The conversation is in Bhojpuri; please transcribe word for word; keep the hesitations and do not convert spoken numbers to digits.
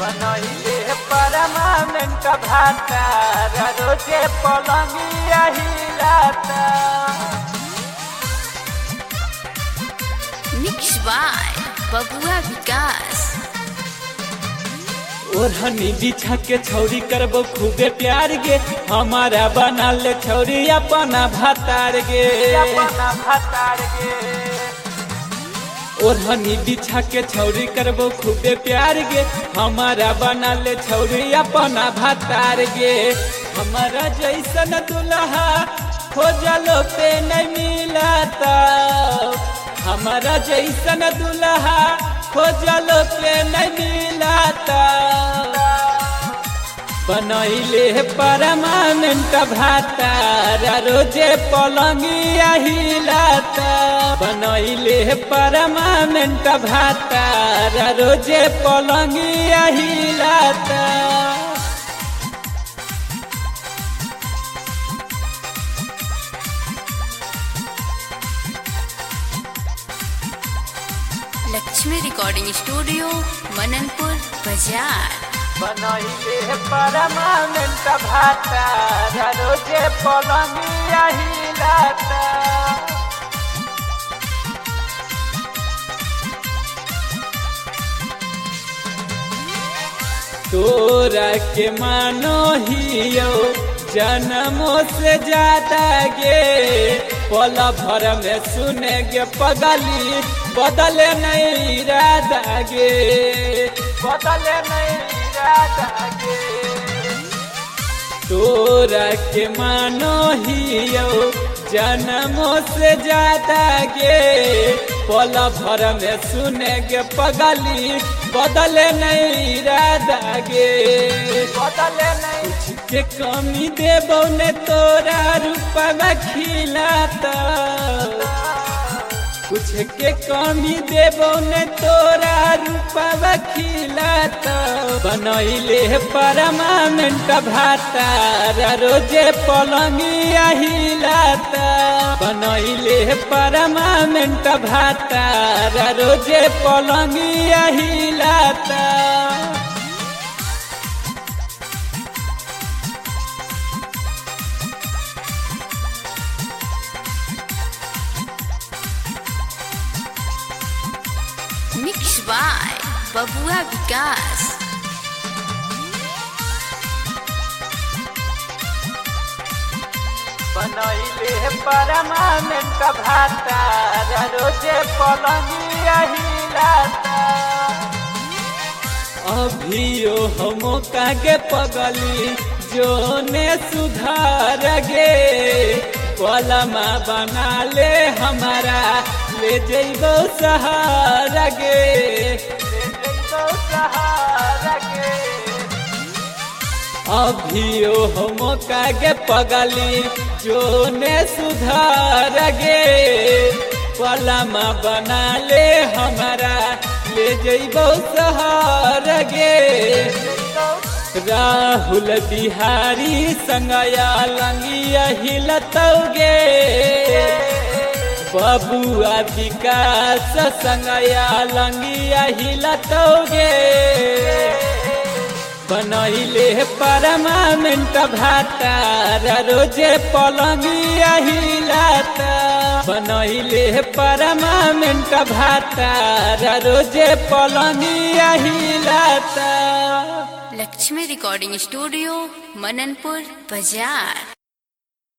बनैले परमानेंट भातार रोजे पलंगिया हिलाता। मिक्स बाय बबुआ विकास। ओढ़नी बिछा के छौरी करबो खूबे प्यार गे, हमारा बना ले छौरी अपना भातार गे, अपना भातार गे। ओढ़नी बिछा के छौरी करबो खूबे प्यार गे, हमारा बना ले छौरी अपना भातार गे। हमारा जैसन दुल्हा खोजलो पे नहीं मिलता, हमारा जैसन दुल्हा खोजलो पे नहीं मिलता। बनैले परमानेंट भातार रोजे पलंगिया हिलाता। बनैले परमानेंट भातार रोजे पलंगिया हिलाता। लक्ष्मी रिकॉर्डिंग स्टूडियो मननपुर बाजार। बनैले परमानेंट भातार रोजे पलंगिया हिलाता। तोरा के मानो हियो जन्मों से ज्यादा गे, पल भर में सुने गे पगली बदले नहीं इरादा गे, बदले नहीं इरादा गे। तोरा के मानो हियो जन्मों से ज्यादा गे, पल भर में सुने गे पगली बदले नहीं इरादा गे, बदले नहीं। कुछ के कमी देबो ने तोरा रूपा खिलाता, कुछ के कमी देबो ने तोरा रूपा खिलाता। बनैले परमानेंट भातार रोजे पलंगिया हिलाता। बनैले परमानेंट भातार रोजे पलंगिया हिलाता। मिक्स बाय बबुआ विकास। बनैले परमानेंट भातार रोजे पलंगिया हिलाता। अभियो हम कागे पगली जो ने सुधार गे, पलमा बना ले हमारा ले जइबो सहारा गे, ले जइबो सहारा गे। अभियो हम कागे पगली जो ने सुधार गे, पलमा बना ले हमारा ले जइबो सहारा गे। राहुल बिहारी संगया लंगिया हिलतौगे, बबुआ विकास संगया लंगिया हिलतौगे। बनैले परमानेंट भातार रोजे पलंगिया हिलाता। बनैले परमानेंट भातार रोजे पलंगिया हिलाता। लक्ष्मी रिकॉर्डिंग स्टूडियो मननपुर बाजार।